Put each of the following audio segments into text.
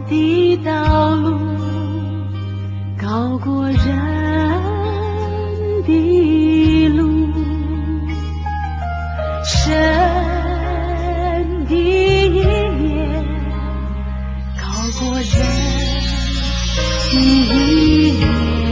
的道路高过人的路，神的意念高过人的意念，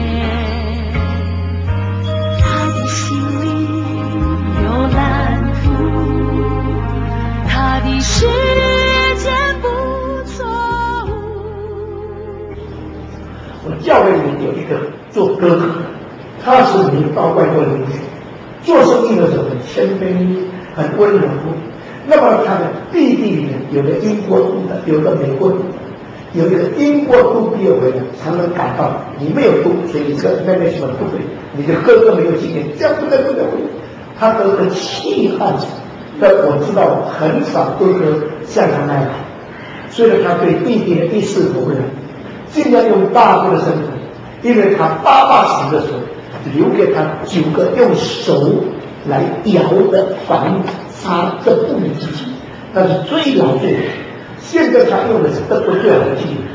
他的心里有蓝图，他的时间不错误。 我教会里面有一个做哥哥，他是你到外国留学，做生意的时候很谦卑，很温柔。那么他的弟弟里面有个英国读的，有个美国读的，有一个英国读毕业回来，常常感到你没有读，所以你这个 management 不对，你的哥哥没有经验，这样不能回来。他哥哥气汉子，但我知道很少哥哥像他那样，所以他对弟弟的一视同仁，尽量用大哥的身份，因为他爸爸死的时候留给他9个用手来摇的防擦这布的机器，那是最老最好。现在他用的是德国最好的机器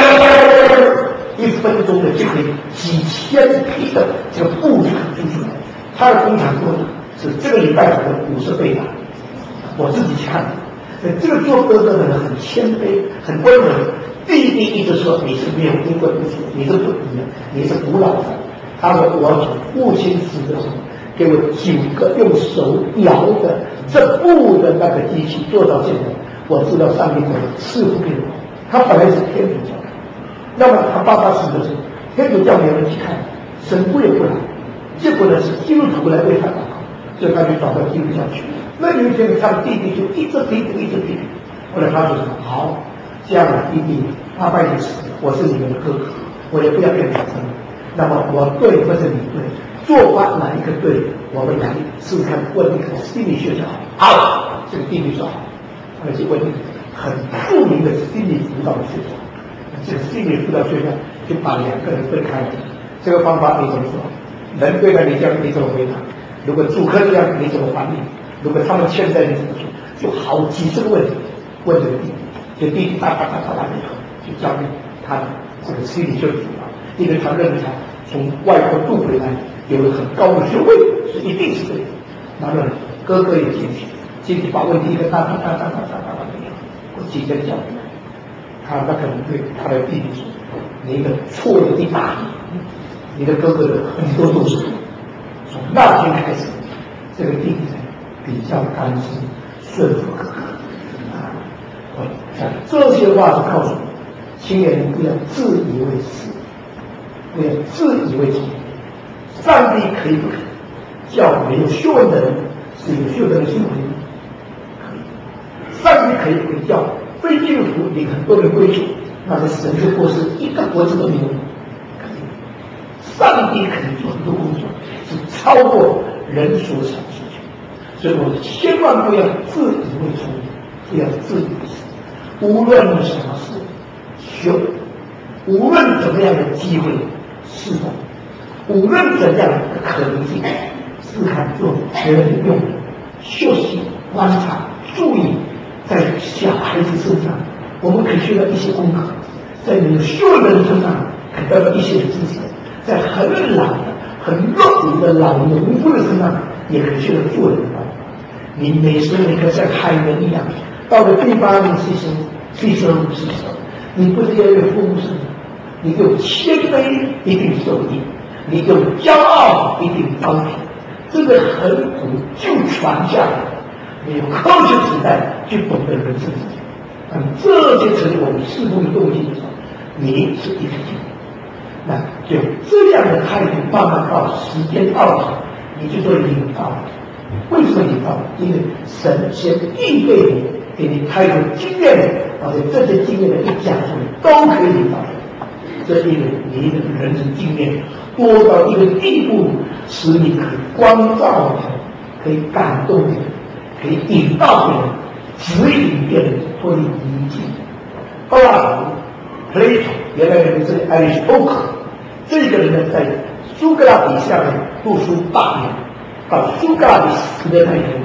，1分钟的就可以几千匹的这个布就可以出来。他的工厂做的是这个礼拜的50倍大，我自己去看的。这个做哥哥的人很谦卑，很温柔。弟弟一直说你是没有经过读书，你是不你是不老的。他说我从父亲死的时候，给我9个用手摇的这布的那个机器做到现在，我知道上帝怎么赐福给我。他本来是天主教，那么他爸爸死的时候，天主教没有人去看，神父也不来，结果呢是基督徒来为他祷告，所以他就找到基督教去。那有一天他的弟弟就一直批评，后来他就说好，这样的弟弟爸爸也死了，我是你们的哥哥，我也不要跟你争，那么我对或者你对，做法哪一个对，我们来试试看，问一个心理学家。好，这个弟弟说好，而且问一个很著名的心理辅导学家，这个心理辅导学家就把2个人分开了。这个方法你怎么说？人对待你这样你怎么回答？如果主客这样你怎么反应？如果他们欠债你怎么说？就好几十个问题问这个弟弟，这弟弟哒以后就交给他的这个心理学辅导，因为他认为他从外国渡回来有了很高的学位，是一定是对的。然后哥哥也进去把问题一个哒我几天交给他可能对他的弟弟说，你的错了一大笔，你的哥哥的很多都是错。从那天开始，这个弟弟比较甘心顺服哥哥。我想这些话是告诉你，青年人不要自以为是，不要自以为聪明。上帝可以不可以叫没有学问的人是有学问的行为？可以。上帝可以不可以叫非基督徒领很多人归主？那是神的国是一个国字都没有。可以。上帝可以做很多工作，是超过人所想事情。所以我们千万不要自以为聪明，不要自以为是。无论什么事修，无论怎么样的机会释放，无论怎样的可能性，试看做别人用的学习、观察、注意，在小孩子身上，我们可以学到一些功课；在有学问的人身上，可以得到一些知识；在很老的、很落伍的老农夫的身上，也可以学到做人的办法。你每时每刻像海人一样，到了第8年40时，你不是要有丰盛，你有谦卑一定受益，你有骄傲一定高平。这个很古就传下来，没有科学时代就懂得人生事情。这些成为我们侍奉的动机的时候，你是一个经验。那就这样的态度，慢慢到时间到了，你就做引导。为什么引导？因为神先预备你，给你太多经验，而且这些经验的一讲出来都可以引导。这因为你的人生经验多到一个地步，使你可以光照人，可以感动人，可以引导别人，指引别人脱离迷境。后来Plato 原来的这个 Irish Oak 这个人呢，在苏格拉底下面读书8年，到苏格拉底死的那一天，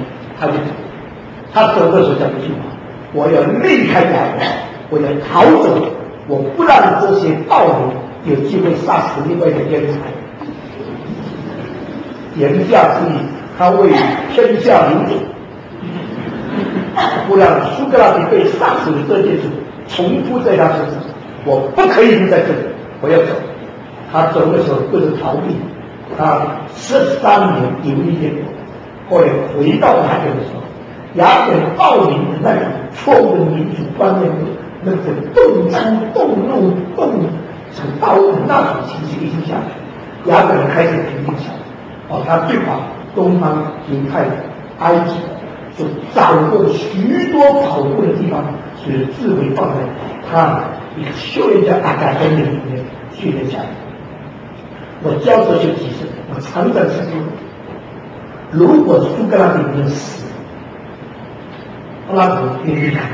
他走的时候讲一句话：我要离开雅典，我要逃走， 我不让这些暴民有机会杀死另外一个天才。言下之意，他为天下民主，不让苏格拉底被杀死的这件事重复在他身上。我不可以留在这里，我要走。他走的时候不是逃避，他13年游历天国，后来回到雅典的时候，雅典暴民的那种错误的民主观念，那个动粗、动怒、动成刀的那种情绪一直下去，雅典人开始平静下来。他对把东方犹太埃及所掌握许多跑步的地方，所以智慧放在他一个修炼家阿嘎根里面训练下来。我教哲学提升，我常常是说，如果苏格拉底没有死，阿拉伯一定离开。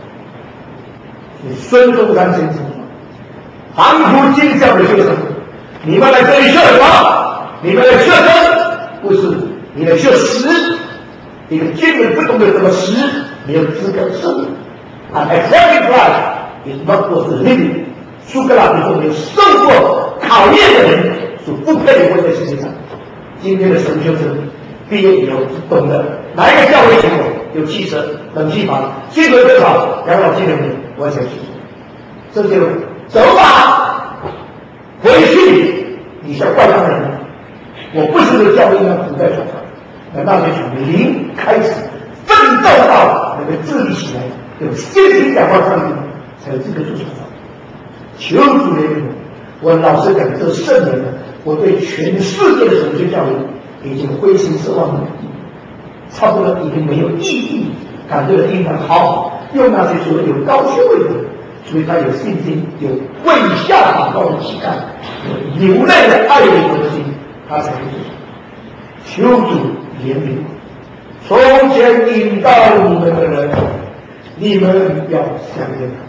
孙中山先生说：“航图精校的学生，你们来这里学什么？你们来学生，不是你来学识。一个军人不懂得怎么识，没有资格生。An academic life is not for the living。”苏格拉底说：“没有受过考验的人所不配活在世界上。”今天的神学生毕业以后懂得哪一个教会请我，有汽车、冷气房，薪水多少，养老金能力，我想去。这就走吧，回去你像外邦人。我不是个教会要苦在手上，那就从零开始奋斗到能够自立起来，有信心讲话上帝，才有资格做传道。求主怜悯我，老实讲，这4年了，我对全世界的神学教育已经灰心失望了，差不多已经没有意义，感觉到应当好用那些所谓有高学位的，所以他有信心，有跪下祷告的期待，有流泪的爱的核心，他才会做。求主怜悯我，从前引导你们的人，你们要想念他。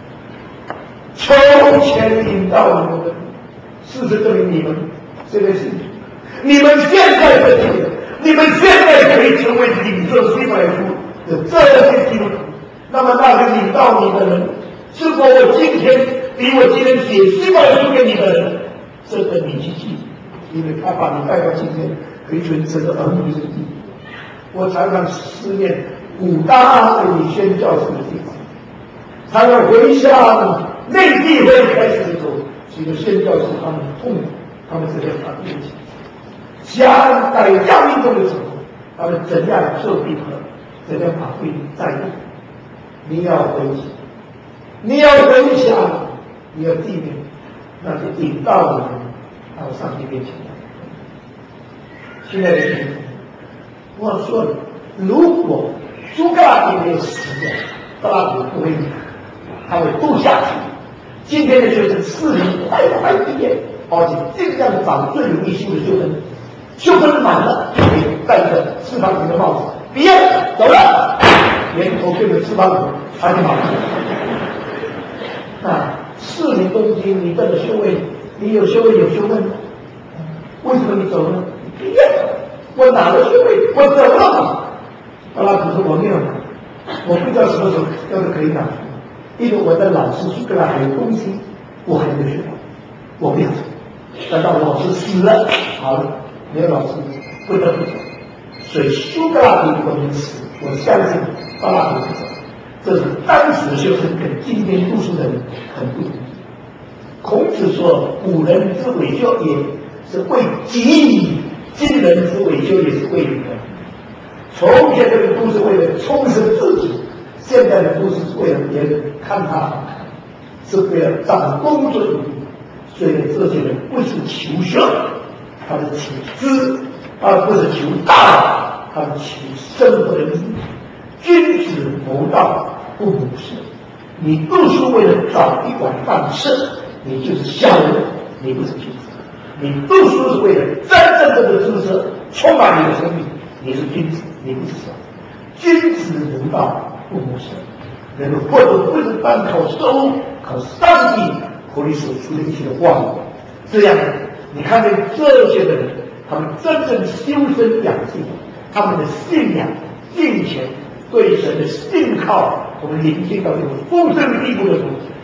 从前引导你们的，事实证明你们现在是，你们现在的这个，你们现在可以成为领受希伯来书的这些基督徒。那么那个引导你的人，是否我今天比我今天写希伯来书给你的人，这个你去记，因为他把你带到今天可以成这个儿女的地。我常常思念古大卫宣教士的弟子，常常回想内地会开始的时候，几个宣教士他们痛苦，他们怎样把自己想改教运动的时候，他们怎样受逼迫，怎样把福音带入。你要回想，你要回想，你要纪念那些引导你们到上帝面前来。亲爱的弟兄，我说了，如果苏格拉底没有死掉，格拉底不会离开，他会度下去。今天的学生4年快毕业，而且尽量找最有益修的修分，修分满了，可以戴着4方形的帽子，毕业走了，连头变成4方形，他就马上。4年东京，你这个修位，你有修位有修分，为什么你走了？毕业了，我拿了修位，我走了嘛。后来只是我没有拿，我不知道什么时候要是可以拿。因为我的老师苏格拉底有东西我还没有学到，我不要走。等到老师死了，好了，没有老师不得不走。所以苏格拉底如果没死，我相信巴拉底不走。这是当时的学生跟今天读书的人很不同。孔子说：“古人之伪修也是为己，今人之伪修也是为人。”从前的人都是为了充实自己，现在的都是为了别人看他好看，是为了长公尊力。所以这些人不是求学，他是求知，而不是求道，他是求生活的意义。君子谋道，不谋事。你读书为了找一碗饭吃，你就是小人，你不是君子。你读书是为了真正的知识充满你的生命，你是君子，你不是小人。君子谋道，不谋事。人们活着不是单靠收入，靠上帝和你所出的一些话语。这样，你看见这些的人，他们真正修身养性，他们的信仰、敬虔、对神的信靠，我们临近到这种丰盛的地步的时候，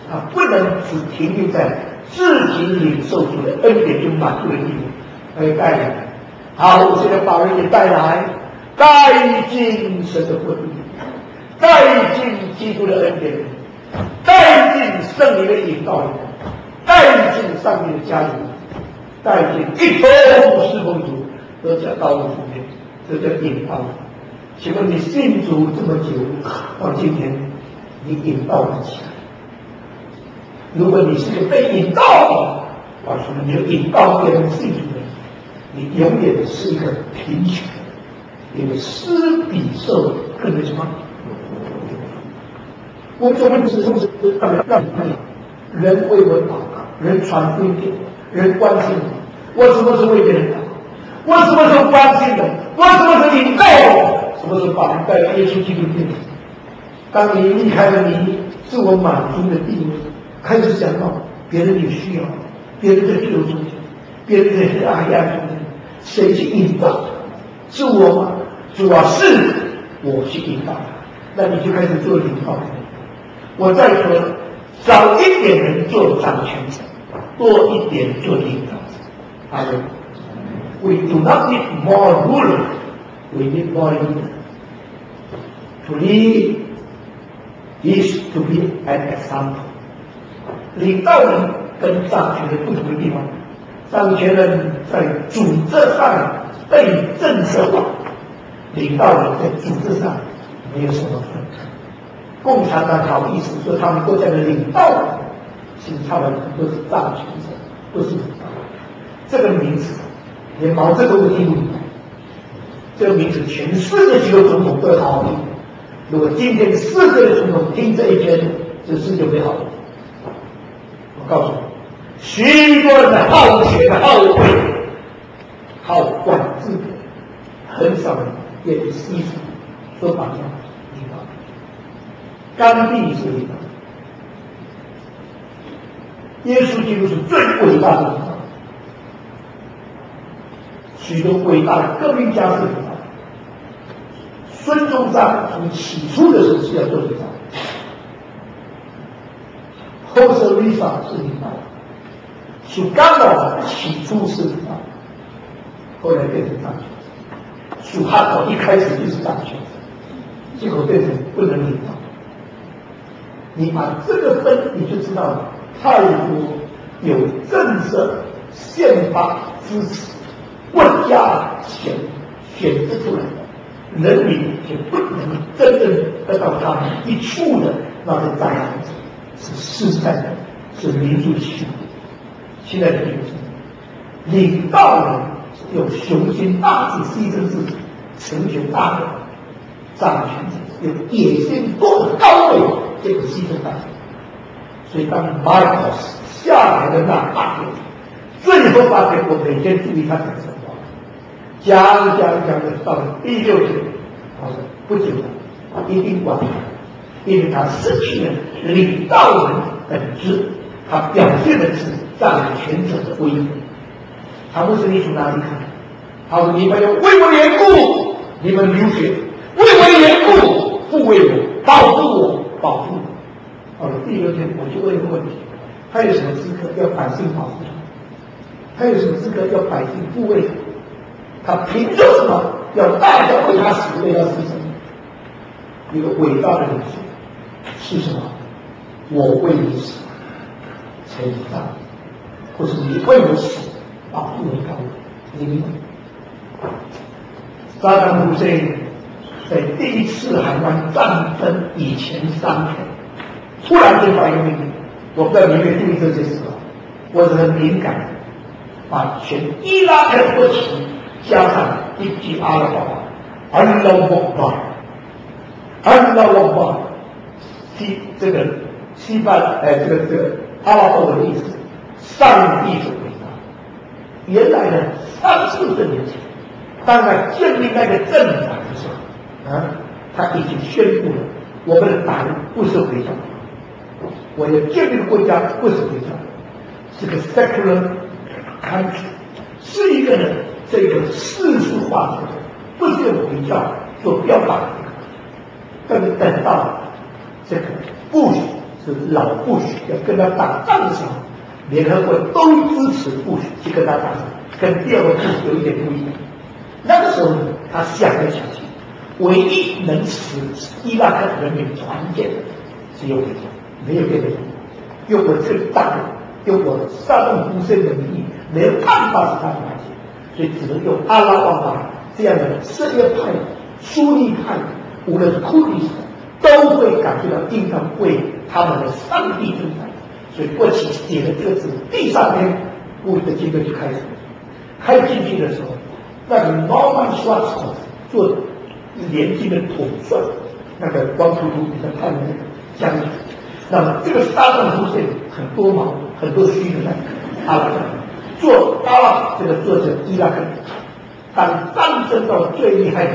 他不能只停留在自己领受主的恩典就满足的地步，而带来。好，我现在把人也带来，带进神的国度，带进基督的恩典，带进圣灵的引导，带进上帝的家庭，带进一同侍奉主，这叫道路中间，这叫引导。请问你信主这么久，到今天你引导不起来？如果你是个被引导的，告诉你，你就引导别人信主的人，你永远是一个贫穷，因为施比受更为什么？我做问题是让你人为我祷告，人传福音给我，人关心我，我什么时候为别人祷告？我什么时候关心人？我什么时候引导我？什么时候把人带到耶稣基督面前？当你离开了你自我满足的地位，开始想到别人有需要，别人在自由中间，别人在黑暗中间，谁去引导？是我吗？主啊，是我去引导他，那你就开始做引导人。我再说，少一点人做掌权者，多一点做引导者。阿门。We do not need more ruler, we need more leader. To lead is to be an example. 领导人跟掌权人不同的地方，掌权人在组织上被政治化，领导人在组织上没有什么分别。共产党好意思说他们国家的领导人，其实他们都是掌权者，不是领导人。这个名词连毛泽东都听不明白，这个名词全世界几个总统都好好听。如果今天世界的总统听这一篇，这世界会好。我告诉你，许多人的好权、好位、好管制，很少人愿意吸取，说白了，领导。甘地是领导，耶稣基督是最伟大的领导，许多伟大的革命家是领导。孙中山从起初的时候是要做领导，后舍利萨是领导，属甘老起初是领导，后来变成掌权者，属汉堡一开始就是掌权者，结果变成不能领导。你把这个分你就知道了，太多有政策宪法支持国家选择出来的人民，就不能真正得到他们一处的那些掌权者，是实在的，是民族性。现在的民族，领导人有雄心大志、牺牲自己、成全大人；掌权者有野心多的高位，结果牺牲大人。所以当马尔克斯下来的那8天，最后8天，我每天注意他讲什么话，讲的到了第6天，他说不久了，一定完了，因为他失去了领导人本质，他表现的是掌权者的威严。他不是你从哪里看？他说你们要为我缘故，你们流血，为我缘故，护卫我，保护我，保护我。到了第6天，我就问一个问题：他有什么资格要百姓保护他？他有什么资格要百姓护卫他？他凭着什么要大家为他死，为他牺牲？一个伟大的领袖是什么？我为你死，才知道，或是你为我死，保护我高位，你明白？萨达姆侯赛因在第1次海湾战争以前3天，突然就发一个命令，我不知道你有没有注意这些事啊？我是很敏感的，把全伊拉克的国旗加上一句阿拉伯话，安拉沃巴，安拉沃巴，这个西班这个阿拉伯文的意思，上帝是伟大。原来呢，30多年前，当他建立那个政党的时候，他已经宣布了，我们的党不是回教，我要建立的国家不是回教，是个 secular country， 是一个呢这个世俗化的，不是用回教做标榜的。但是等到这个部是老布什要跟他打仗的时候，联合国都支持布什去跟他打仗，跟第二个布什有一点不一样。那个时候呢，他想来想去，唯一能使伊拉克人民团结的只有美国，没有别的。用我这个大人，用我萨达姆胡塞的名义，没有办法使他团结，所以只能用阿拉旺达这样的什叶派、苏尼派，无论是库里斯，都会感觉到应当为他们的上帝征战。所以过去写的这个字，第3天布什的军队就开始了。开进去的时候，那个 Norman Schwarzkopf 做联军的统帅，那个光秃秃比较胖的那个将军。那么这个萨达姆胡塞很多毛，很多须的阿拉伯做阿拉伯这个作者伊拉克人，当战争到最厉害的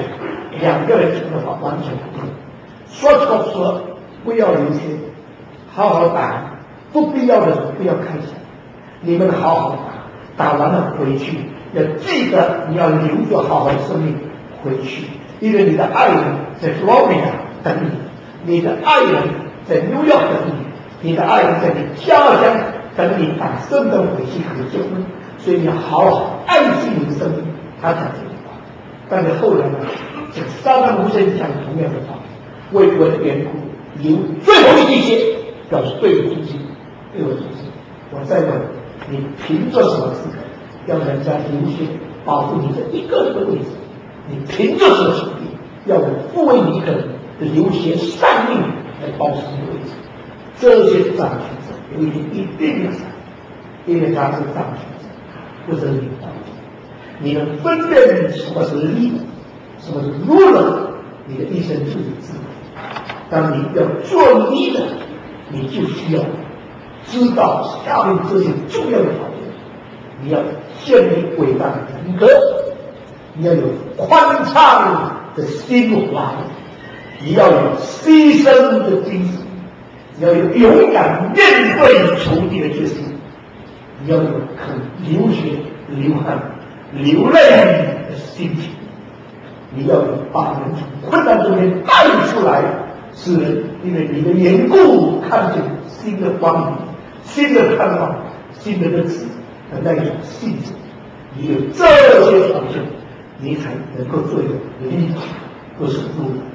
2个人的话，完全不同。说不要流血，好好打，不必要的时候不要开枪，你们好好打，打完了回去，要记得你要留着好好的生命回去，因为你的爱人在佛罗里达等你，你的爱人在纽约等你，你的爱人在你家乡等你打圣灯回去可以结婚，所以你要好好爱惜你的生命。他讲这句话，但是后来呢，这个萨达姆胡塞讲同样的话，为国的缘故留最后一滴血，表示对我忠心，对我忠心。我再问你，凭着什么资格要人家流血保护你这一个人的位置？你凭着什么权利要我不为你一个人的流血丧命来保持你的位置？这些掌权者有一点一定的善，因为他是掌权者，不是领导者。你能分辨什么是leader，什么是 ruler， 你的一生就有智慧。当你要做leader，你就需要知道下面这些重要的条件。你要建立伟大的人格，你要有宽敞的心怀，你要有牺牲的精神，你要有勇敢面对仇敌的决心，你要有肯流血流汗流泪的心情，你要有把人从困难中间带出来，使人因为你的缘故看见新的光明、新的盼望、新的日子的那种性质。你有这些条件，你才能够做一个leader，不是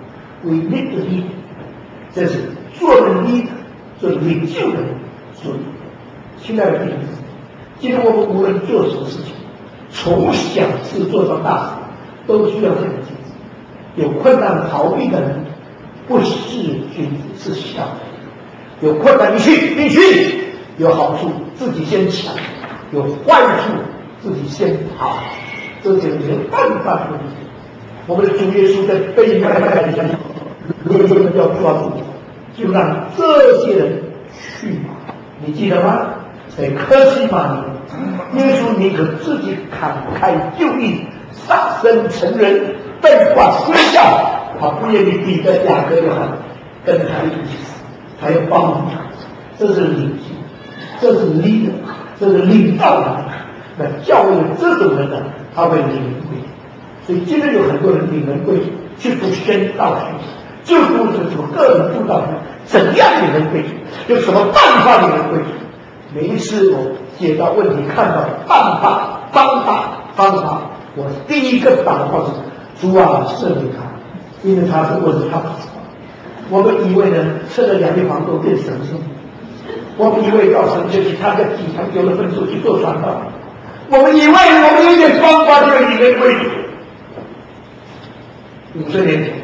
We need the leader， 这是做人 leader， 做领袖的人所有。亲爱的弟兄姊妹，今天我们无论做什么事情，从小事做到大事，都需要这个精神。有困难逃避的人，不是君子，是小人。有困难你去，必须有好处自己先抢，有坏处自己先逃，这就没有办法的问题。我们的主耶稣在被卖的时候，有人要抓住，就让这些人去嘛。你记得吗？在客西马尼，耶稣宁可自己慷慨就义，杀身成人，被挂十字架，他不愿意彼得、雅各、约翰跟他一起死，他要帮助他。这是领袖，这是leader，这是领导人。那教会有这种人呢，他会领人归。所以今天有很多人领人归，去读宣道学，就读什么个人布道学，怎样领人归？用什么办法领人归？每一次我解答问题看到办法、方法，我第一个祷告是主啊，赦免他，因为他是问他不知道。我们以为呢，吃了2粒黄豆变神圣，我们以为到神学去参加几堂有了分数去做传道，我们以为我们有点方法就领人归主。50年前，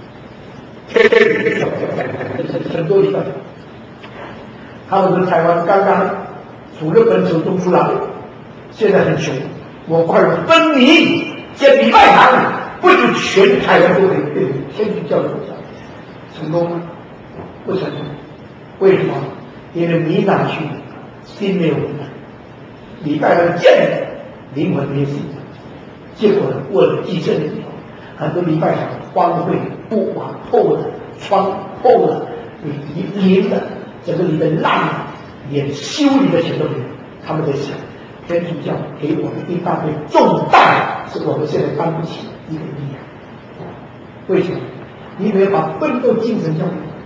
很多地方，他们说台湾刚刚从日本手中出来，现在很穷，我快分离建礼拜堂，不就全台湾都可以变成天主教的国家？成功吗？不成功。为什么？因为你哪去，心没有回来，礼拜堂建了，灵魂没有信仰，结果呢，过了几千年以后，很多礼拜堂荒废，布瓦破了，窗破了，淋了，整个里面烂了，连修理的钱都没有。他们在想，天主教给我们一大堆重担，是我们现在担不起的一个力量。为什么？你没有把奋斗精神教育，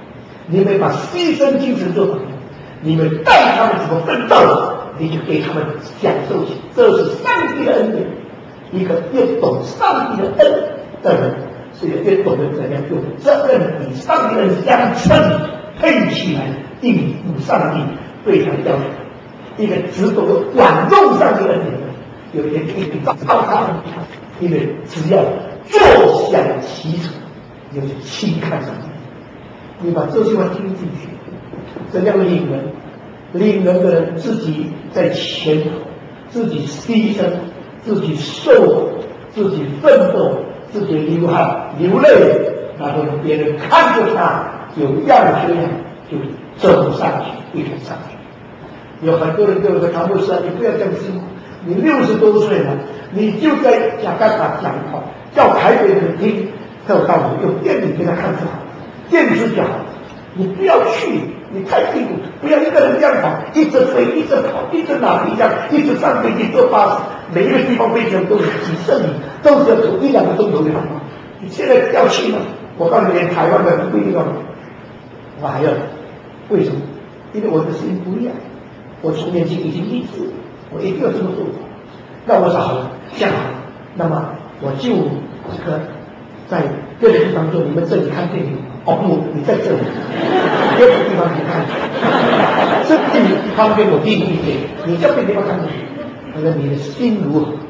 你们把牺牲精神做榜样，你们带他们怎么奋斗，你就给他们享受起，这是上帝的恩典。一个越懂上帝的恩的人，是越懂得怎样用责任与上帝的恩相称，配起来应付上帝对他的要求。一个只懂得管用上帝的恩典的人，有一天可以找到他们，因为只要坐享其成，你就轻看上帝。你把这句话听进去，怎样领人？领人的人自己在前头，自己牺牲，自己受苦，自己奋斗，自己流汗流泪，然后别人看着他有样学样，就走上去，一同上去。有很多人对我说：“唐牧师啊，你不要这样辛苦，你60多岁了，你就在雅加达讲好，叫台北人听，叫我告诉你，用电影给他看就好，电视就好，你不要去。”你太辛苦，不要一个人这样跑，一直飞，一直跑，一直拿皮箱，一直上飞机坐巴士，每一个地方飞机都有几十里，都是要走1、2个钟头的地方。你现在要去吗？我告诉你，连台湾的不一定要，我还要，为什么？因为我的心不一样，我从年轻已经立志，我一定要这么做。那我说好了，这样好，那么我就这个在各个地方做，你们这里看电影。哦不，你在这里，别的地方去看，这里旁边我递一点，你这边地方看电影，那个你的心如何？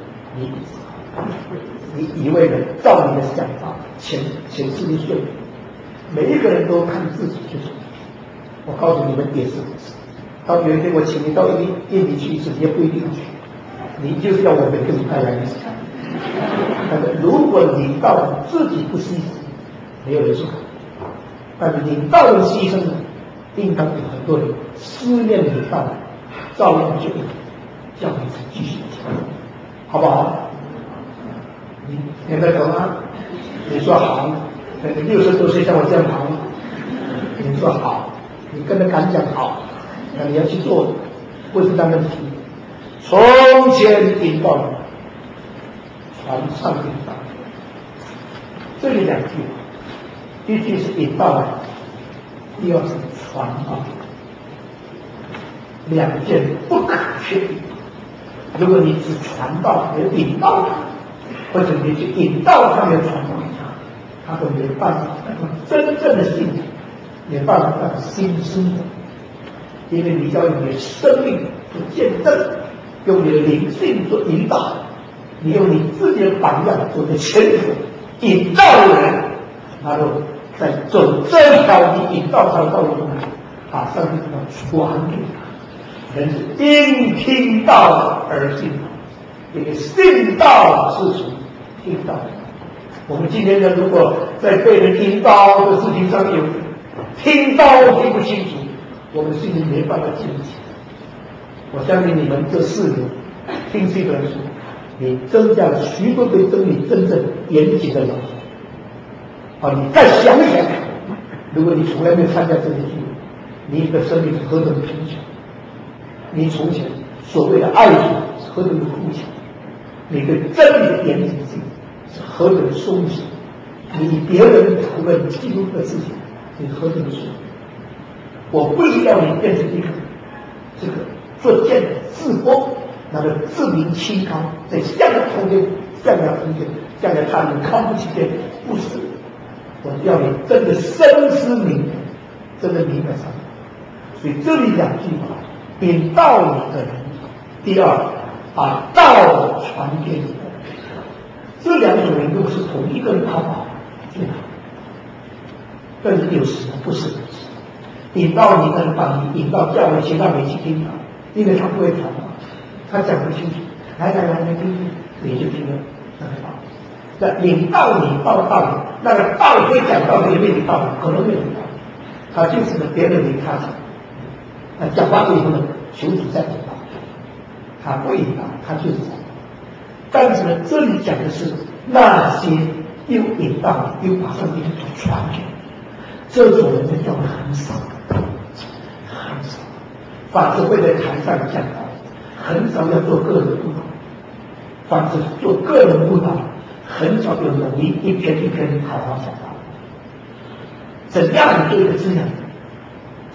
你一味的照你的想法，前世的顺利，每一个人都看自己去做。我告诉你们也是如此。到有一天我请你到印尼去一次，你也不一定去，你就是要我们给你带来的事。如果你到自己不牺牲，没有人说。但是领导人牺牲了，应当有很多人思念领导人，照样就教会才继续讲，好不好？你听得懂吗？你说好，那个60多岁像我这样好吗？你说好，你跟他敢讲好，那你要去做，不是当问题。从前领导人传上领导，这里2句话。一句是引导人，第二是传道，2件不可缺的。如果你只传道，没有引导他，或者你去引导他，没有传道他，他都没有办法得到真正的信仰，没有办法得到新生活。因为你要用你的生命做见证，用你的灵性做引导，你用你自己的榜样做个前途，引导人，然后在走这条你引导他的道路中，把上帝的话传给他。人是因听道而信，因为信道是从听道。我们今天呢，如果在被人引导的事情上有听道听不清楚，我们心里没办法记不起。我相信你们这4年听这本书，你增加了许多对真理真正严谨的了解。你再想想，如果你从来没有参加这些聚会，你的生命是何等的贫穷，你从前所谓的爱主是何等的肤浅，你对真理的严谨性是何等的松弛，你以别人讨论基督的事情，你何等的疏忽。我不是要你变成一个这个做见的自播，那个自鸣清高，在向阳空间、向阳空间、向阳他人看不起别人，不是。我要你真的深思明白，真的明白上帝。所以这里2句话：引导你的人，第二，把道传给你的人。这2种人如果是同一个人讨好最好，但是有时不是如此。引导你的人把你引到教会去，让你去听他，因为他不会传道，他讲不清楚，来听听，你就听了那个道。那领导你到道理，那个道会讲道理，没有道理，可能没有道理，他就是呢别人领他讲，那讲话以后呢，求主在引导，他不引导，他就是讲。但是呢，这里讲的是那些又引导又把上帝的道传给你，这种人的教会很少，很少，反正会在台上讲道，很少要做个人布道，反正做个人布道。很少有能力一篇一篇好好讲道。怎样做一个这样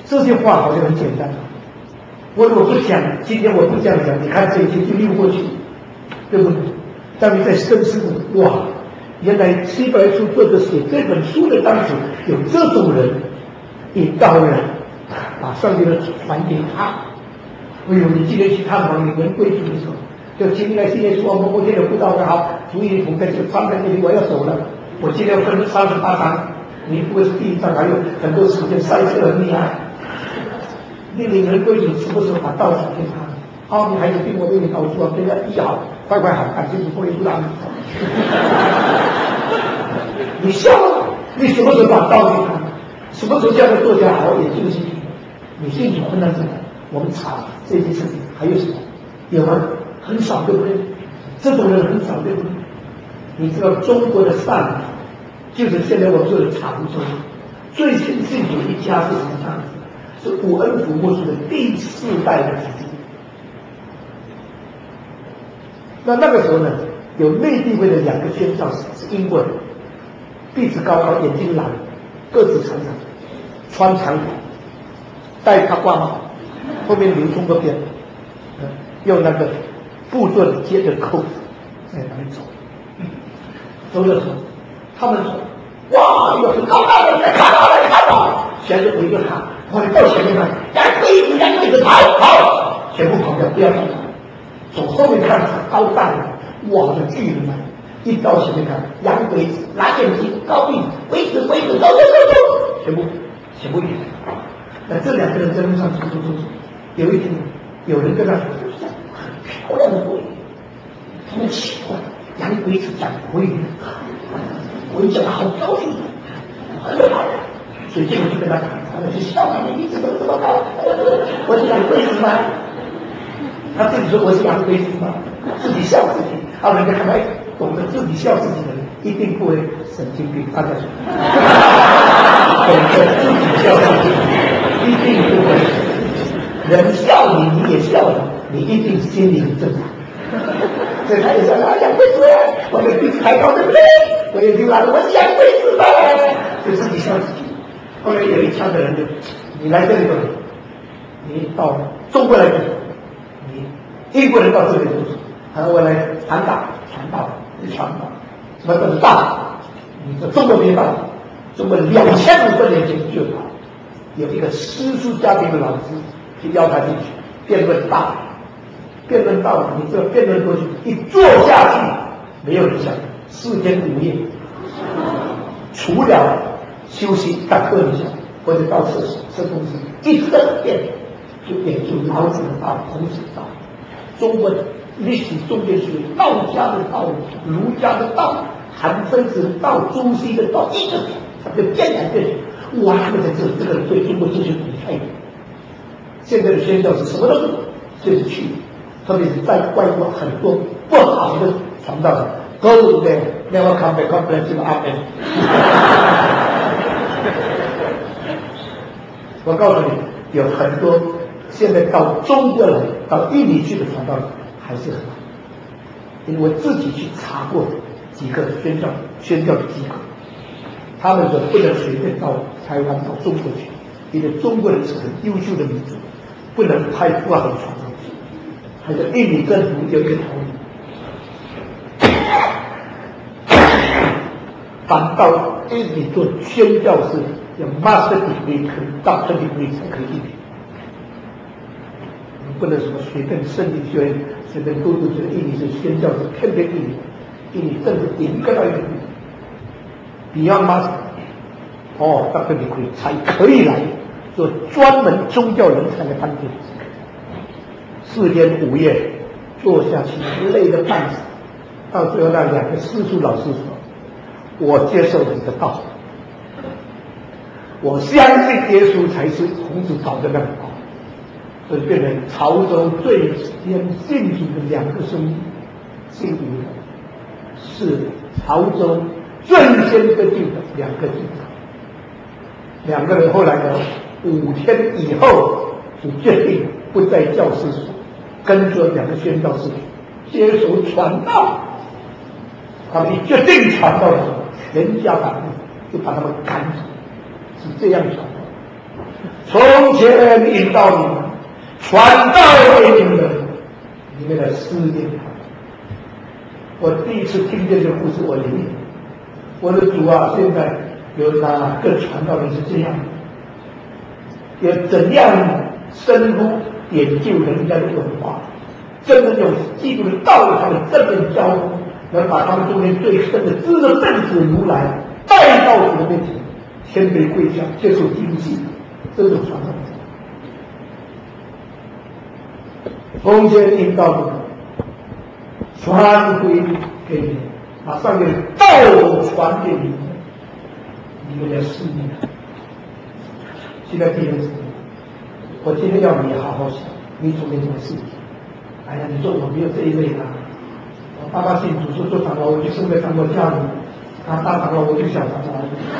这句话好像很简单，我如果不讲，今天我不这样讲，你看这一切就溜过去，对不对？但你在深思的，哇，原来希伯来书作者写这本书的当时有这种人，引导人把上帝的传给他。哎呦，你今天去探访你们贵族的时候，就今天今天说我今天有布道的好，主意同在这个穿在那里，我要走了，我今天分38章，你不会是第一章，还有很多时间赛车很厉害。你领人贵族什么时候把道传给他？好，你孩子听我对你告诉啊，对他医好，快快好，感谢主，不会不让你走。你笑了，你什么时候把道给他？什么时候叫他作家好好研究清楚？你心里困难着呢？我们查这件事情还有什么？有吗？很少，对不对？这种人很少，对不对？你知道中国的善，就是现在我们说的常州，最先信主一家是什么样子？是古恩福牧师的第4代的子弟。那个时候呢，有内地会的2个宣教士是英国人，鼻子高高，眼睛蓝，个子长长，穿长袍，戴大挂帽，后面留中个边，用那个布盾接着扣子在那里走。走的时候，他们说：“哇，有很高大的，看到了，看到了！”前面有一个喊：“我到前面看，杨贵子，跑！”全部跑掉，不要看。从后面看高大的，哇，这巨人啊！一到前面看，杨贵子，蓝眼睛，高鼻子，鬼子，走，全部一起。那这2个人在路上走。有一天，有人跟他说：“很漂亮的鬼。”他们奇怪，杨贵子讲鬼语，鬼讲的好高兴，很好。所以这个就跟他谈，他们就笑他们一直都这么高，我是杨贵子吗？他自己说我是杨贵子吗？自己笑自己，人家看来懂得自己笑自己的人一定不会神经病，大家说，懂得自己笑自己一定不会，人笑你你也笑了，你一定心里很正常。所以他也说杨贵子呀，我的鼻子抬高对不对？我眼睛蓝，我是杨贵子吧，就自己笑自己。后来有一腔的人就，你来这里吧，你到中国来读书，你英国人到这里读书，我来传道，什么叫道？你说中国没道，中国2500多年前就有一个诗书家庭的老师去邀他进去辩论道。辩论到了，你知道辩论过去一坐下去，没有人想4天5夜，除了休息打盹一下或者到厕所吃东西，一整天就演出老子的道、孔子的道。中国历史中间是道家的道、儒家的道、韩非子的道、朱熹的道，一整天他就变来变去。哇，他们在这个对中国哲学很开明。现在的宣教是什么都不懂，就是去。特别是在外国很多不好的传道人 ，Go there, never come back, God bless you, Amen 。我告诉你，有很多现在到中国来、到印尼去的传道人还是很好，因为我自己去查过几个宣教的机构，他们说不能随便到台湾、到中国去，因为中国人是很优秀的民族，不能派不好的传道。还有印尼政府有一个条例，凡到印尼做宣教士，有 master degree 跟 doctor degree 才可以进去。你不能什么随便圣经学院、随便读读学，印尼是宣教士，偏偏印尼政府严格到一个地步 ，beyond master， doctor degree 才可以来做专门宗教人才的班底。4天5夜坐下去，累得半死。到最后，那2个师叔老师说：“我接受你的道，我相信耶稣才是孔子找的那个道。”所以变成潮州最先信主的2个兄弟，姓吴的，是潮州最先跟进的2个弟子。2个人后来呢，5天以后就决定不在教师所。跟着2个宣教士接受传道，他们一决定传道的时候，全家反对，就把他们赶走，是这样传道。 从前引导你们，传道给你们，你们的思念。我第一次听见这个故事，我灵，我的主啊，现在有哪个传道人是这样的？有怎样深入研究人家的文化，真的用基督的道理，他们正面交通，能把他们中间最深的知识分子如来带到主的面前，谦卑跪下，接受基督信，这种传道人。从前引导你们，传回给你们，把上面道传给你们，你们的使命。现在弟兄姊妹，我今天要你好好想，你做那件事情。哎呀，你说我没有这一类的，我爸爸信主说做长老，我就生在长老家里，他大长老我就小长老，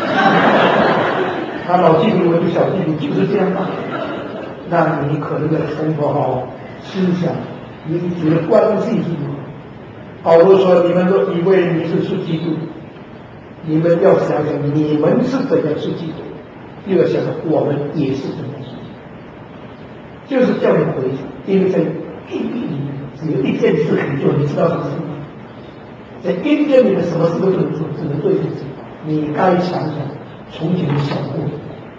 他老基督我就小基督，就是这样吧。那你可能的生活好思想，你的关系是如何？保罗说：“你们都以为你是属基督，你们要想想你们是怎样属基督，又要想想我们也是怎样属基督。”就是叫你回想，因为在地狱里面只有一件事可以做，你知道什么事吗？在阴间里面什么事都不能做，只能做一件事。你该想想从前的小故事，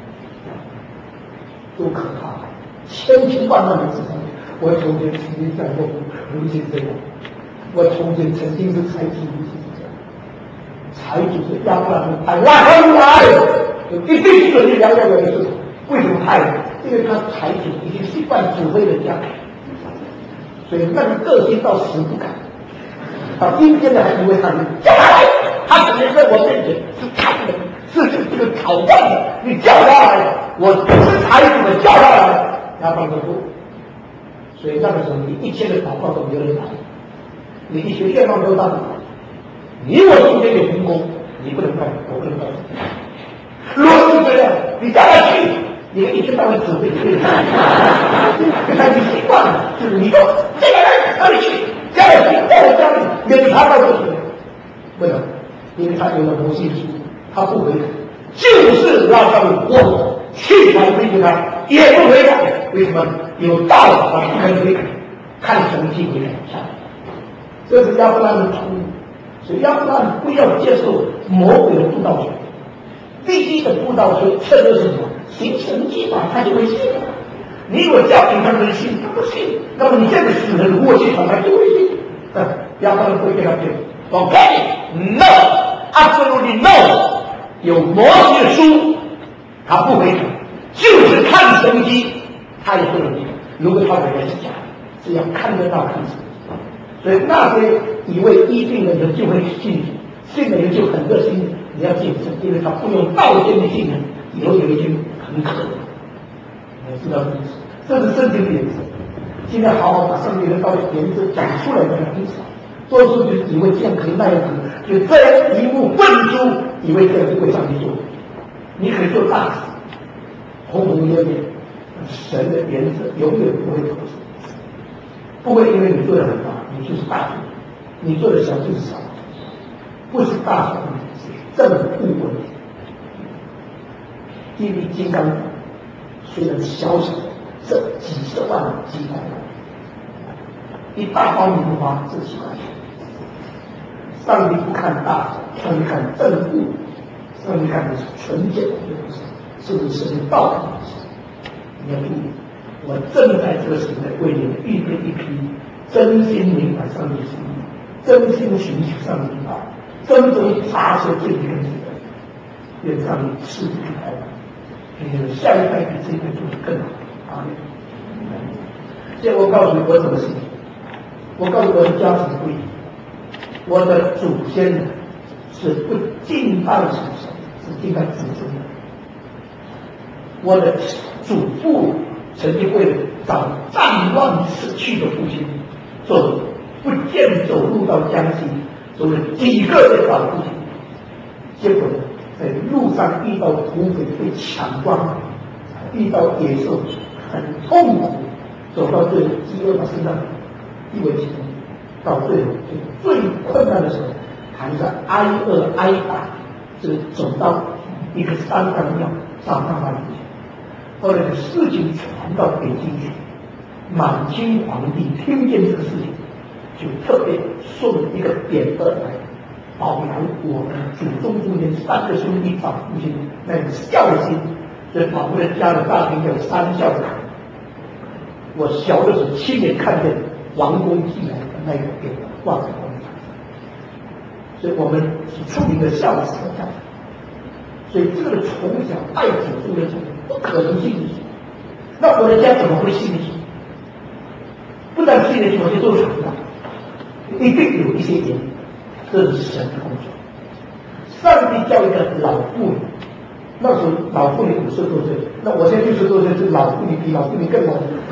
多可怕！千千万万的智商，我从前曾经在过，如今这样。我从前曾经是财主，如今是这样。财主是亚伯拉罕派拉合来，一定是你两个人的事。为什么派？因为他财主已经习惯指挥人家，所以那个个性到死不改。到今天的还以为他叫他来，他可能在我面前是看的，是这个讨饭的，你叫他来，我是财主的，叫他来，亚伯拉罕不。所以那个时候，你一切的祷告都没有人来。你一些愿望都达不到，你我中间有分工，你不能干，我不能干。如果是这样，你叫他去，你一天到晚指挥对他，他就习惯了，就是你说这个人哪里去，家里去，在我家里，免他到这里，为什么？因为他有了摩西书，他不悔改，就是让他们我去传规给他，也不悔改，为什么？有道理，他不肯悔改，看成绩悔改下来。这是亚伯拉罕的图，所以亚伯拉罕不要接受魔鬼的布道学。第一的布道学策略是什么？行神迹吧，他就会信了。你如果教训他们信，他不信，那么你这个死人如果去传，他就会信。亚伯拉罕不会给他骗。OK， no， absolutely no， 有摩西的书，他不会，就是看神迹，他也不能信。如果他本来是假的，只要看得到看神迹。所以那些以为医病的人就会信，信的人就很热心。你要谨慎，因为他不用道歉的信人，以后有一天很可能。你知道这意思？这是圣经的原则。现在好好把圣经的道理原则讲出来的人很少，多数就是以为这样可以那样可以，就这样一目混珠，以为这样就会上去做。你可以做大事，轰轰烈烈，神的原则永远不会妥协。不会因为你做的很大，你就是大事；你做的小就是小，不是大小问题，是正误问题。地狱金刚虽然小小，这几十万、几百万，一大包棉花这几块钱。上帝不看大小，上帝看正误，上帝看的是纯洁的东西，是不是神道德的东西？你要注意。我正在这个时代为你们预备一批真心明白上帝心意、真心寻求上帝道、真正查求最根基的，愿上帝赐福台湾，愿下一代比这一代做得更好。阿门。现在我告诉你我怎么信，我告诉我的家庭不一样，我的祖先是不敬拜神，是敬拜子孙的。我的祖父曾经为了找战乱死去的父亲，走不见走路到江西，走了几个月找父亲，结果在路上遇到土匪被抢光，遇到野兽，很痛苦，走到最后饥饿把身上一为其中，到最后最困难的时候，还是挨饿挨打，走到一个山上庙找到他的父亲。 后来的事情传到北京去，满清皇帝听见这个事情，就特别送了一个匾额来保扬我们祖宗中间3个兄弟长父亲那种孝心，所以把我们的家的大厅叫3孝堂。我小的时候亲眼看见王公寄来的那个匾额挂在我们墙上，所以我们是出名的孝子的家庭。所以这个从小爱祖宗的人不可能信主，那我的家怎么会信主？不但信主，我就做传道，一定有一些原因，这是神的工作。上帝叫一个老妇女，那时候老妇女50多岁，那我现在60多岁，是老妇女比老妇女更老。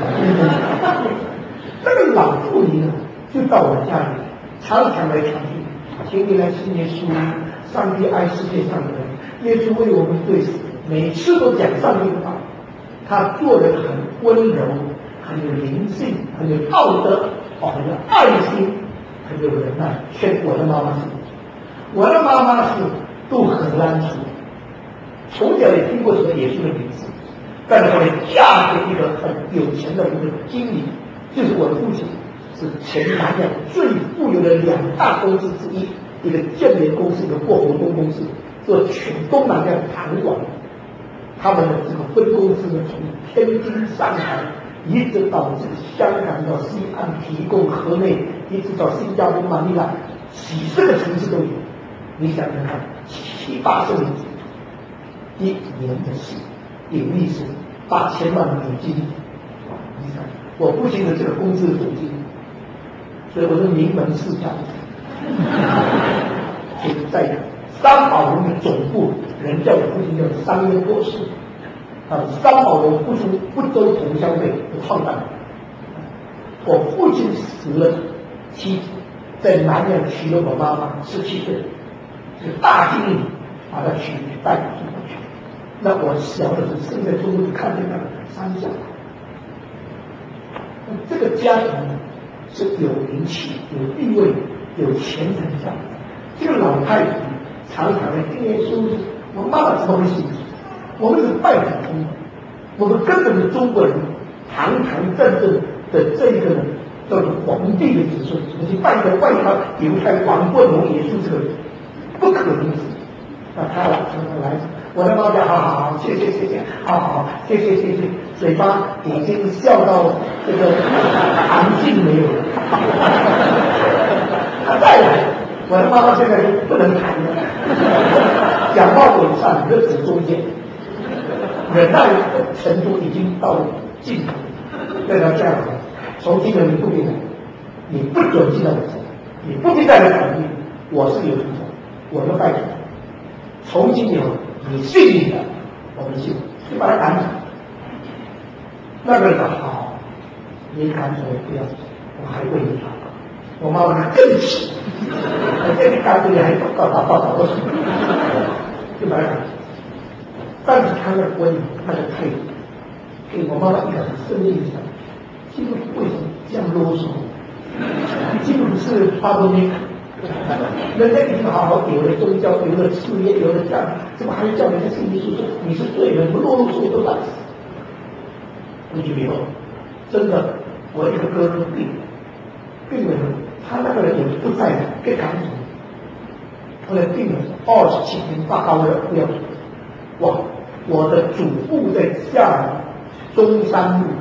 那个老妇女呢，就到我家里，常常来传递，请你来信耶稣，上帝爱世界上的人，耶稣为我们对死，每次都讲上帝的话。他做人很温柔，很有灵性，很有道德，很有爱心，很有忍耐。劝我的妈妈是，我的妈妈是杜荷兰族，从小也听过什么耶稣的名字，但是后来嫁给一个很有钱的一个经理，就是我的父亲，是全南洋最富有的2大公司之一，一个建联公司，一个霍国东公司，做全东南亚糖管。他们的这个分公司呢，从天津、上海，一直到这个香港到西安，提供河内，一直到新加坡、马尼拉，几十个城市都有。你想想看，7、8十年，一年的事，盈利是8000万美金。你想，我父亲的这个公司的总经理，所以我是名门世家。所以在三宝龙的总部，人叫我父亲叫商业博士，三宝龙福州同乡会的创办人。我父亲死了妻子，在南洋娶了我妈妈，17岁，这个大经理把她娶带到中国去。那我小的时候生在中国，就看见那个3孝。这个家庭呢是有名气、有地位、有前程这样的。这个老太太常常的听耶稣，我妈妈怎么会信主？我们是拜祖宗的，我们根本是中国人堂堂正正的这一个呢，叫做皇帝的子孙，怎么去拜一个外邦犹太王棍龙耶稣这个人？不可能是。那他老常常来，我的妈妈好，谢谢，好，谢谢，嘴巴已经笑到这个安静没有了。他再来。我的妈妈现在就不能谈了，讲话尾上日子中间，忍耐的程度已经到了尽头。对他这样子，从今天你不必来，你不准进来我家，你不必再来考虑，我是有主的，我就拜主。从今以后，你信你的，我们信，就把他赶走。那个人说好，你赶走我不要走，我还为你祷告。我妈妈更气，我这里赶走你还报道，就把他赶走。但是他的温柔，他的态度，给我妈妈一个很深的印象。基督徒为什么这样啰嗦？基督徒是巴多尼，人家已经好好有了宗教，有了事业，有了这样，怎么还叫人家信耶稣？说你是罪人，不啰啰嗦嗦的。回去以后，真的，我一个哥哥病了，他那个人也不在了，被赶走。后来病了27天，发高热，不要走。哇！我的祖父在厦门中山路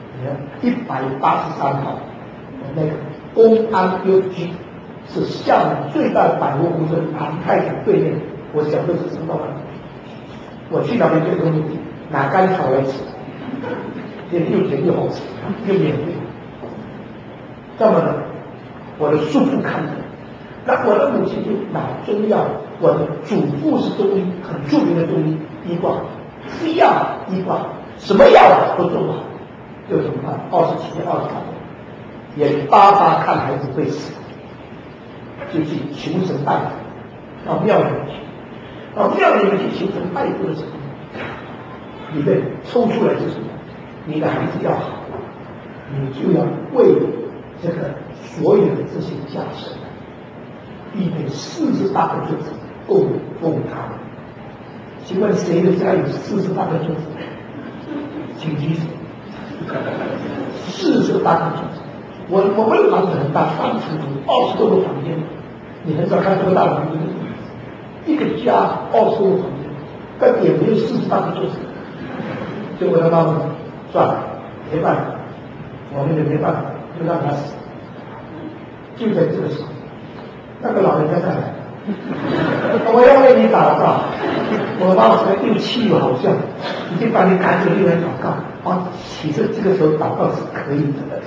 183号，那个公安邮局是厦门最大的百货公司南泰城对面。我小的时候知道了，我去那边最容易拿甘草来吃，又甜又好吃，又免费。那么呢，我的叔父看着，那我的母亲就拿中药。我的祖父是中医，很著名的中医，医卦，西药医卦，什么药都做不好，就怎么办？27天、28天，也巴巴看孩子会死，就去求神拜佛，到庙里面去，到庙里面去求神拜佛的时候，里面抽出来是什么？你的孩子要好，你就要为这个所有的这些家神预备48个桌子供他。请问谁的家有48个桌子？ 请举手。48个组织，我们的房子很大，3层楼，20多个房间，你很少看这么大的房间。一个家20多个房间，但也没有48个组织。所以我的妈妈说，算了，没办法，我们也没办法，就让他死。就在这个时候，那个老人家再来，我要为你祷告。我妈妈说又气又好笑，已经把你赶走，又来祷告。其实这个时候祷告是可以的，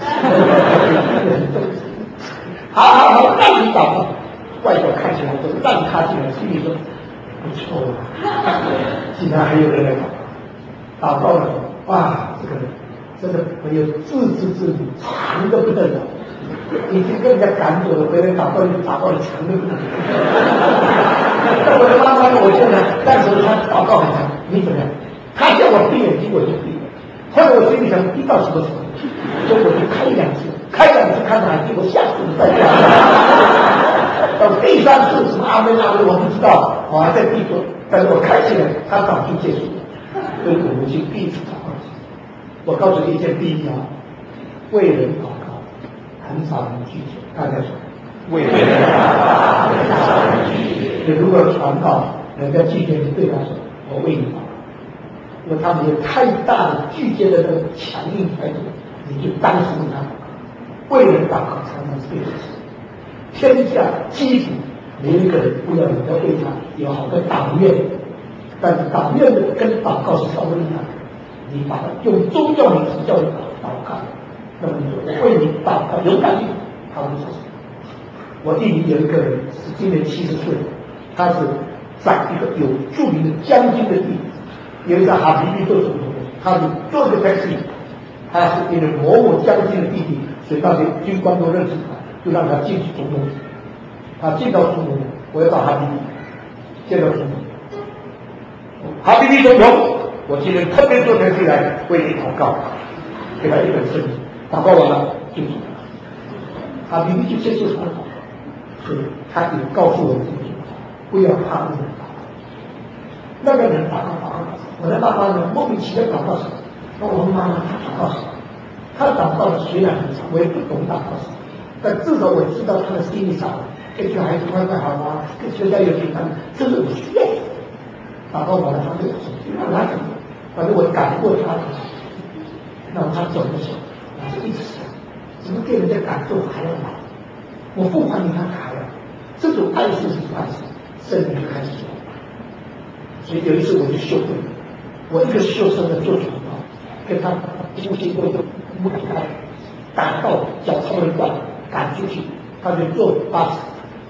好，让你祷告。外表看起来都让他进来，心里说不错啊，竟然还有人来祷告。祷告了，哇，这个人真的没有自知之明，强的不得了，已经跟人家赶走了，回来祷告就祷告的强的不得了。我的妈妈跟我说呢，那时候她祷告很强，你怎么样？她叫我闭眼睛，我就闭。后来我心里想，闭到什么时候？所以我就开2次，开2次看到还结果下次再讲。到第3次什么阿门阿门我不知道，我还在闭着，但是我开起来，它早就结束了。所以我们去第1次祷告。我告诉你一件第一啊，为人祷告很少人拒绝，大家说为人祷告很少人拒绝。你如果传道，人家拒绝你，对他说我为你祷告，因为他们有太大的拒绝的那个强硬态度，你就当时他为人祷告常常是对的事。天下基础没有一个人不要你要为他有好的党愿，但是党愿的跟祷告是相不一样的。你把它用宗教名词叫你祷告，那么你说我为你祷告，勇敢一点，他会说什么？我弟弟有一个人是今年70岁，他是在一个有著名的将军的地方，有一个哈比比做总统，他是做一个 taxi， 他是一个某某将军的弟弟，所以那些军官都认识他，就让他进去总统府。他进到总统府，我要找哈比比，见到总统，哈比比总统，我今天特别坐台进来为你祷告，给他一本圣经，祷告完了就走了。哈比比就接受他的祷告，所以他也告诉我们不要怕那个祷告。那个人祷告，我的爸爸呢莫名其妙祷告什么？那我妈妈她祷告什么？她祷告的虽然很长，我也不懂祷告什么，但至少我知道她的心里想，这个孩子快快好啊，跟全家有平安，这是我需要的。祷告完了，他对我说：“让他怎么？反正我赶过他，让他走的时候，我就一直想，怎么给人家感动还要来？我不还你他还要，这种爱是什么爱？圣灵就开始做。所以有一次我就修会，我一个修生的做传道，跟他夫妻都木开，赶到脚超人馆赶出去，他就坐巴士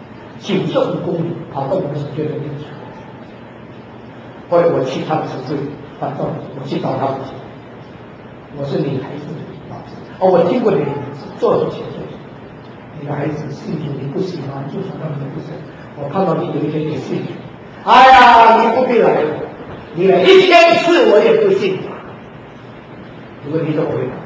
95公里跑到我们学的那个城。后来我去他的城市反正我去找他父亲，我是你孩子的老师，我听过你的名字，做事情做事，你的孩子信主你不喜欢，就传到你不是，我看到你有一天也信主，哎呀，你不必来了，你来1000次我也不信。如果你怎么回答？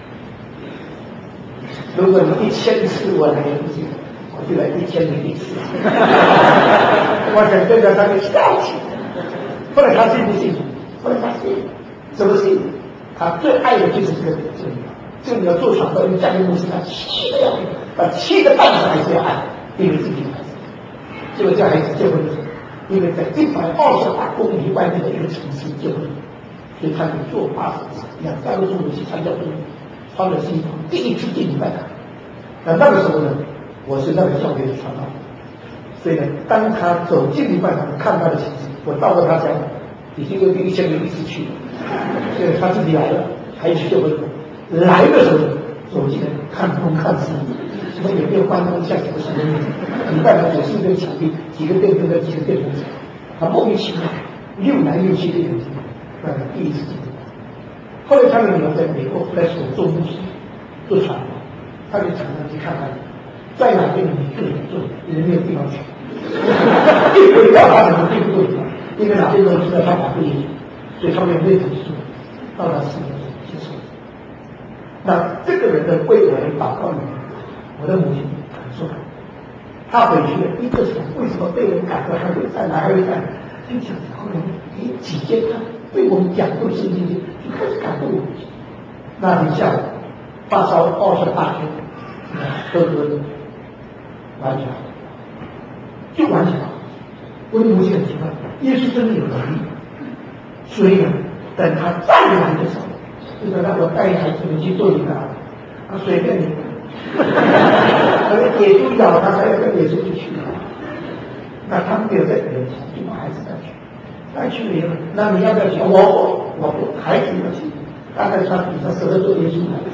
如果你1000次我来也不信，我就来1001次。我想跟着他就笑起来。后来他信不信？后来他信，怎么信？他最爱的就是这个真理。这个你要做传道，因为家里牧师他气的要命，把气的半死还是要爱，因为自己的孩子。结果这孩子结婚的时候，因为在128公里外面的一个城市结婚，所以他就坐巴士2、3个钟头去参加婚礼，穿了西装，第一次进礼拜堂。那个时候呢，我是那个教会的传道。所以呢，当他走进礼拜堂看他的情形，我到了他家，已经有1001次去了。所以他自己来了，还去就会来的时候走进来看东看西，什么也没有关灯，像什么什么礼拜堂90根墙壁，几个电灯跟几个电风扇，他莫名其妙溜来溜去的眼睛，第一次进来。后来他的女儿在美国来所做牧师，做传道，他就常常去看看，在哪边你个人做，人没有地方去。一回到他什么地步，因为哪边都知道他法不允许，所以他们也没有提出到他死的时候接受。那这个人的为我的祷告里面，我的母亲很受感，他回去了一个想为什么被人赶到还会再来还会再来，就想后来几天他被我们讲动圣经就开始感动我们。那天下午发烧28天，喝完全好，就完全好。我的母亲很奇怪，耶稣真的有能力，所以呢，等他再来的时候，就说让我带孩子们去做一个，随便你，可能野猪咬他，还要跟野猪去取。那他们没有在别人就把孩子带去了以后，那你要不要去？我不，孩子要去。大概穿比较适合做耶稣来。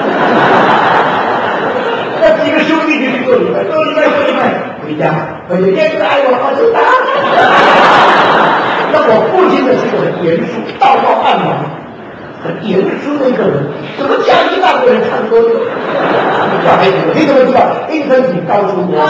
那几个兄弟就去做礼拜，做礼拜，回家耶稣爱我就打。那我父亲呢是一个很严肃、道貌岸然、很严肃的一个人，怎么讲一大个人唱歌的？小孩子，你怎么知道？因为你告诉我。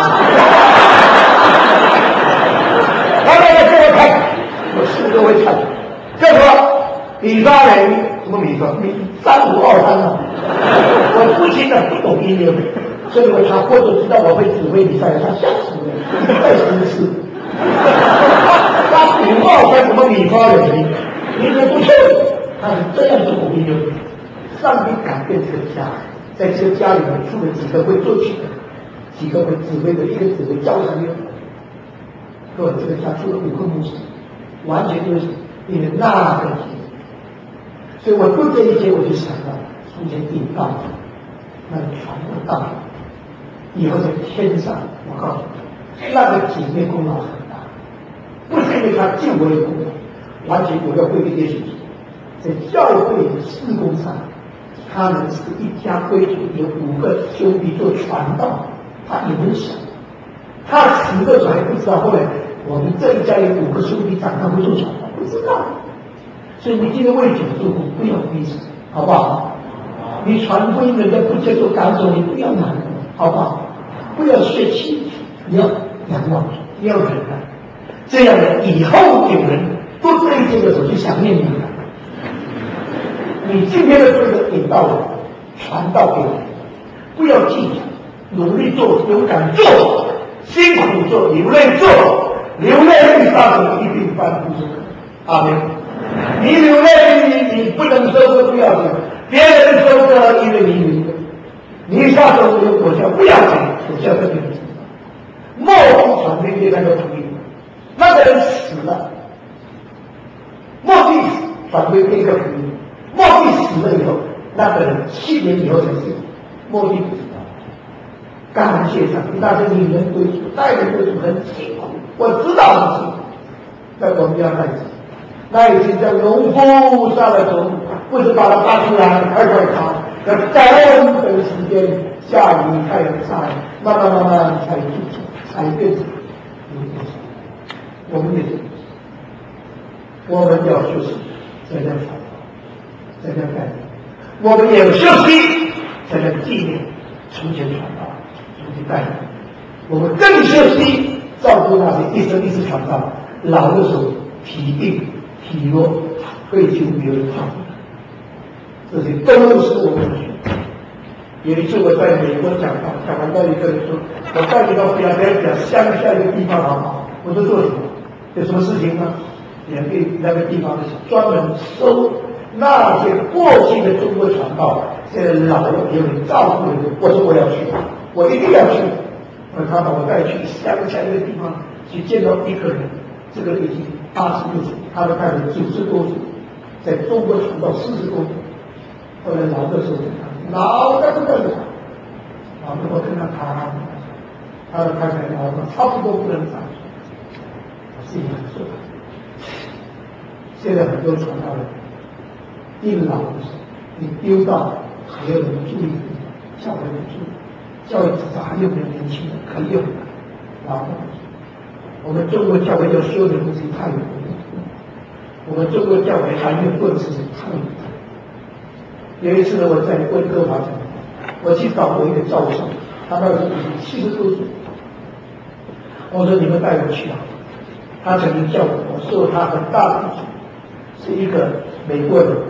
来给我看，我是都会唱。这说米沙人什么米沙？米3523啊！我父亲呢不懂音乐，所以他或者知道我会指挥比赛，他吓死了，再试一次。他523什么米沙人？你说不错，他是这样子懂音乐。上帝改变这个家，在这个家里面出了几个会作曲的，几个会指挥的，一个指挥交响乐。各位，这个家出了5个牧师，完全就是因为那个题。所以我读这一节，我就想到从前地道的那个传播道，以后在天上，我告诉你，那个姐妹功劳很大，不是因为他救我有功劳，完全我要归给耶稣基督。在教会的事工上，他们是一家归主，有5个兄弟做传道，他也能想。他10个还不知道，后来我们这一家有5个兄弟长大会做传道，不知道。所以你今天为主做工，不要逼死，好不好？你传福音人家不接受赶走，你不要难过，好不好？不要泄气，你要仰望，你要忍耐，这样的以后有人不对这个时候就想念你了。你今天的这个引导人，传道给人，不要计较，努力做，勇敢做，辛苦做，流泪做，流泪遇上一定翻不出。阿门。你流泪，你不能收割不要紧，别人收割因为你流泪，你下手有果效不要紧，果效在别人身上。莫不传给那个朋友，那个人死了，莫必传给那个朋友，莫必死了以后，那个人7年以后才死，莫必不知道。感谢上帝，那是你人归主，带人归主很辛苦，我知道很辛苦，在我们家那一次。那已经叫农夫下了种，不是把它拔出来，快插，要等等时间，下雨太阳晒，慢慢才才变成农夫。我们也是，我们要休息，才能传道，才能改变。我们也有休息，才能纪念从前传道，从前带领。我们更休息，照顾那些一生一世传道，老的时候疲病。体弱退休没有人照顾，这些都是我们的选择。有一次我在美国讲完到一个人说，我带你到比亚乡下一个地方好不好？我说做什么？有什么事情呢？那个地方专门收那些过去的中国传道，现在老了没有人照顾的人。我说我要去，我一定要去。他把我带去乡下一个地方去见到一个人，这个已经86岁，他的太太90多岁，在中国传道40多年。后来老的时候跟他老的不得了，老的我跟他谈，他的太太老的差不多不能长，我心里很受伤。现在很多传道人一老的时候，你丢到还有人注意的地方，教会人注意，教育知道还有没有年轻人可以用，老的。我们中国教会要修的东西太多了，我们中国教会还没有顿时太多。有一次呢，我在温哥华讲，我去找我一个教授，他那时候已经70多岁，我说你们带我去啊。他曾经叫我受他很大的影响，是一个美国人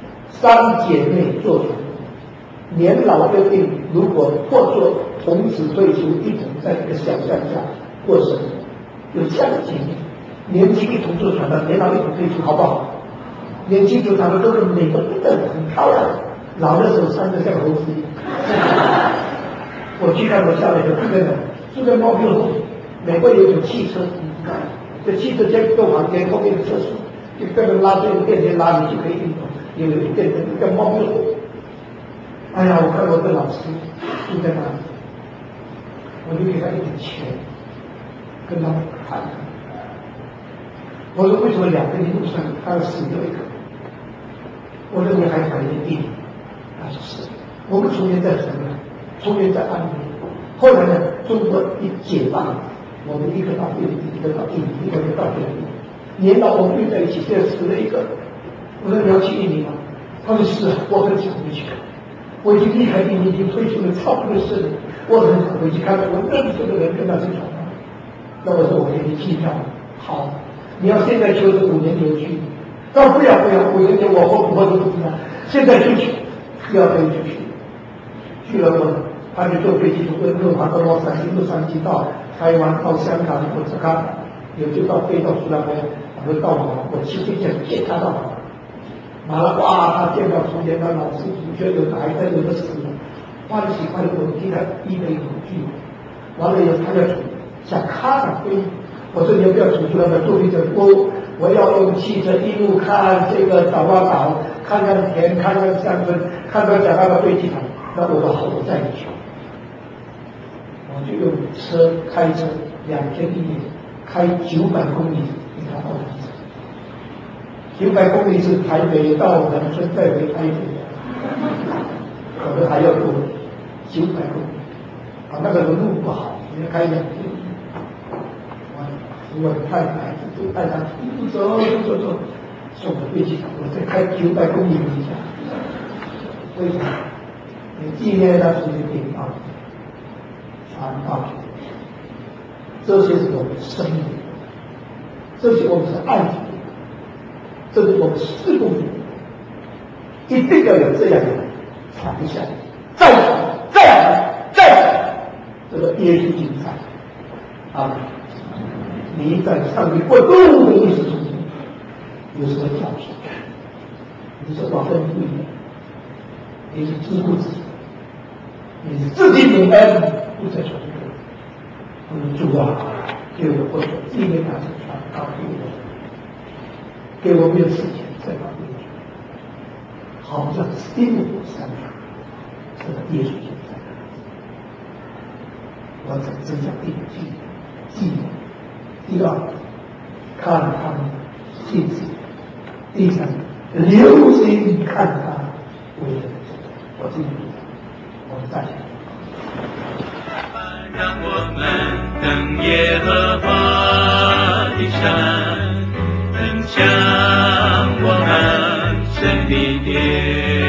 ，3姐妹做主，年老的病，如果或做同时退休，一同在一个小乡下过生活。有这样的经历，年轻一同做传道，年老一同退休，好不好？ 年轻就长得都是美得不得了，很漂亮，老的时候穿得像猴子一样。我去看楼下那个住在猫背后，美国有一种汽车，你看，这汽车间都旁边后面的厕所，就专门拉这个电线拉，你就可以运动，有一个电灯叫猫背后。哎呀，我看我的老师住在那里，我就给他一点钱，跟他谈。我说为什么两个一路上他死掉一个？我认为还怀念地理。他说是，我们从前在什么？从前在安徽，后来呢，中国一解放，我们一个到菲律宾，一个到印尼，一个到菲律宾，年老我们聚在一起，现在死了一个。我说你要去印尼吗？他说是，我很想回去。我已经离开印尼，已经退休了差不多10年，我很想回去看看我认识的人跟他是什么。那我说我给你机票，好，你要现在就是5年留去。他说不要5年前我活不活都不知道，现在就去，要飞就去。去了我，他就坐飞机从温哥华到洛杉矶，洛杉矶到台湾到香港或者卡，有就到飞到苏拉威，然后到马，我去飞机接他到马了，哇！他见到从前的老师同学，有的还在，有的死了，花了几块我替他一杯红酒，完了以后他要想看飞，我说你要不要出去了？他坐飞机我要用汽车一路看这个岛啊岛，看看田，看看乡村，看到讲那个飞机场。那我说好，我载你去。我就用开车2天1夜，开900公里给他到机场。900公里是台北到南村再回台北，可能还要多900公里。啊，那个路不好，你要开2天。我太太就带他一路走，送到飞机场，我再开900公里回家。为什么？纪念他从这边到传道，这些是我们的生命，这些我们是爱主，这是我们事奉主，一定要有这样的传下来，再传，这个耶稣精彩啊！你在上帝过度的历史中有什么教训？你是保证不一样，你是知顾自己。你自己明白不再传播，我们主啊，给我或者纪念他是传道给我没有事情再把这个好像定我三条，这个耶稣就在我在增加第一纪念。第二，看他们信心；第三，留心看他为人。我自己我们站起来。 让我们登耶和华的山，分享我们神的殿。